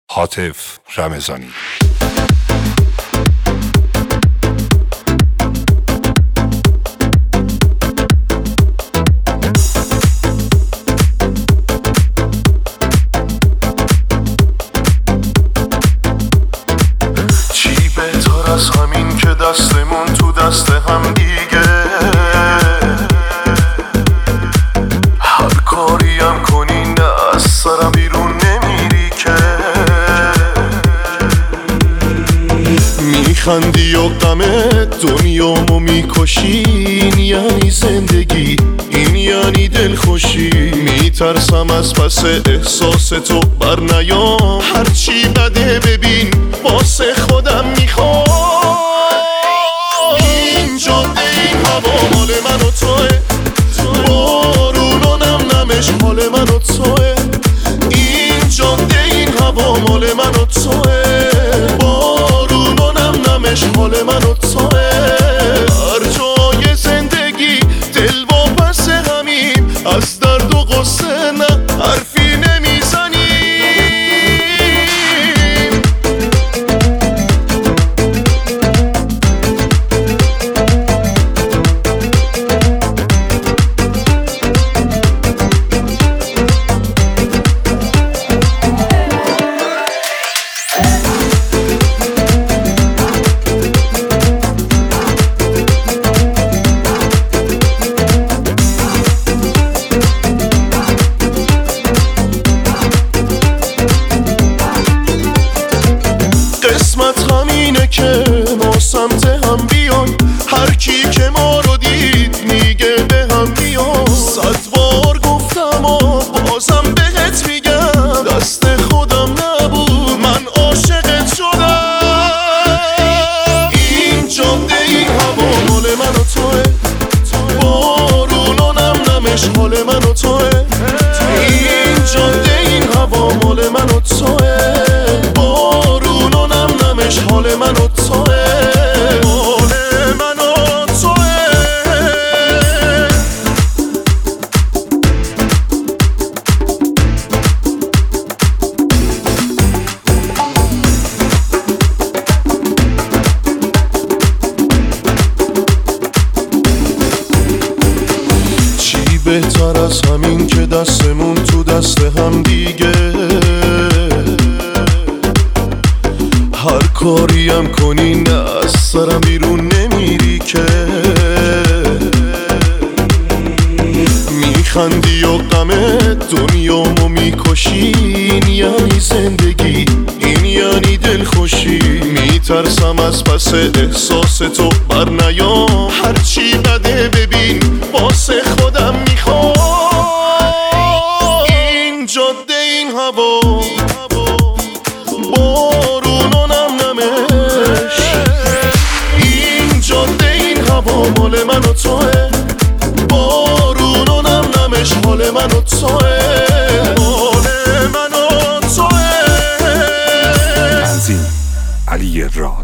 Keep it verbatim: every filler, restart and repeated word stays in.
هاتف رمضانی. چی بهتر از همین که دستمون تو دست هم دیگه، هر کاری هم کنی نه از سرم بیرون نمیری که، میخندی و غم دنیامو میکشی. این یعنی زندگی، این یعنی دلخوشی. میترسم از پس احساس تو بر نیام، هرچی بده ببین واسه خودم میخوام. این جاده این هوا مال من و توه، بارون و نم نمش مال من و توه. این جاده این هوا مال من و توه، بارون و نم نمش مال من و توه. هر جای زندگی دل واپس همیم، از درد و غصه نه حرفی نمیزنیم. قسمت همینه که ما سمت هم بیان، هر کی که ما رو دید میگه به هم میان. صد بار گفتم و بازم بهت میگم، دست خودم نبود من عاشقت شدم. این جاده این هوا مال من و توه، بارون و نم نمش مال من و توه. این جاده این هوا مال من و توه، بارون و نم نمش حال من و توه، حال من و توه. چی بهتر از همین که دستمون تو دست هم دیگه، هر کاری هم کنی نه از سرم بیرون نمیری که. میخندی و غم دنیامو میکشی. این یعنی زندگی، این یعنی دلخوشی. میترسم از پس احساس تو بر نیام، هرچی بده ببین واسه خودم میخوام. این جاده این هوا، بارون و نم نمش. این جاده این هوا مال من و توه، بارون و نم نمش مال من و توه، مال من و توه. تنظیم علی را.